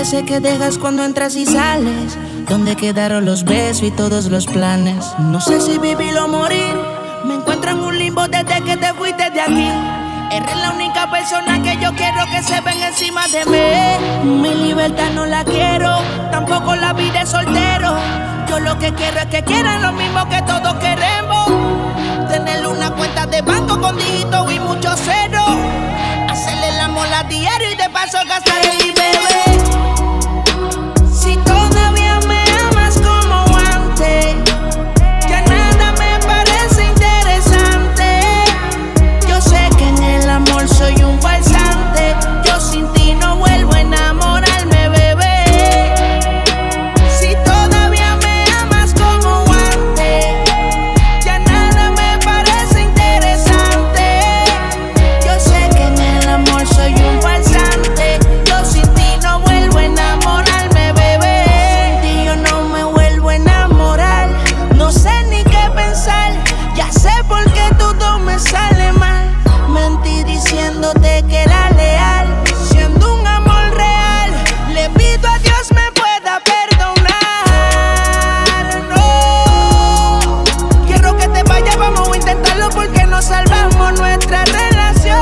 Sé que dejas cuando entras y sales. ¿Dónde quedaron los besos y todos los planes? No sé si vivir o morir. Me encuentro en un limbo desde que te fuiste de aquí. Eres la única persona que yo quiero que se ven encima de mí. Mi libertad no la quiero, tampoco la vida de soltero. Yo lo que quiero es que quieran lo mismo que todos queremos. Tener una cuenta de banco con dígitos y muchos ceros. Hacerle el amor a diario y de paso gastar en mi bebé. Si todavía me amas como antes, ya nada me parece interesante. Yo sé que en el amor soy un farsante. Yo sin ti no vuelvo a enamorarme, bebé. Si todavía me amas como antes, ya nada me parece interesante. Yo sé que en el amor soy un farsante. Yo sin ti no vuelvo a enamorarme, bebé. Sin ti yo no me vuelvo a enamorar. No sé ni qué pensar. Ya sé por qué todo me sale mal. Mentí diciéndote que era leal, siendo un amor real. Le pido a Dios me pueda perdonar. No quiero que te vayas, vamos a intentarlo porque no salvamos nuestra relación.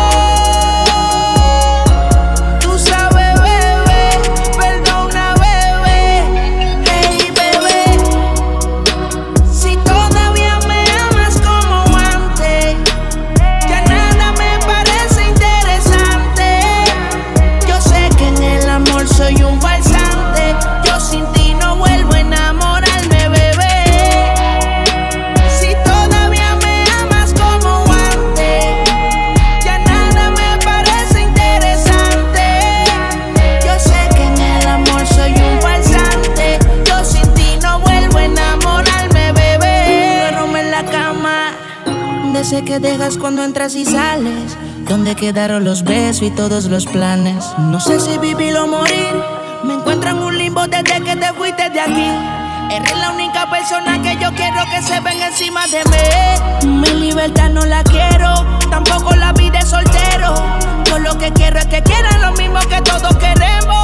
Tú sabes, bebé, perdona, bebé. Hey, bebé, si todavía me amas como antes, ya nada me parece interesante. Yo sé que en el amor soy un farsante. Yo sin ti no vuelvo a enamorarme, bebé. Si todavía me amas como antes, ya nada me parece interesante. Yo sé que en el amor soy un farsante. Yo sin ti no vuelvo a enamorarme, bebé. Duermo en la cama de ese que dejas cuando entras y sales. ¿Dónde quedaron los besos y todos los planes? No sé si vivir o morir. Me encuentro en un limbo desde que te fuiste de aquí. Eres la única persona que yo quiero que se ven encima de mí. Mi libertad no la quiero, tampoco la vida de soltero. Yo lo que quiero es que quieran lo mismo que todos queremos.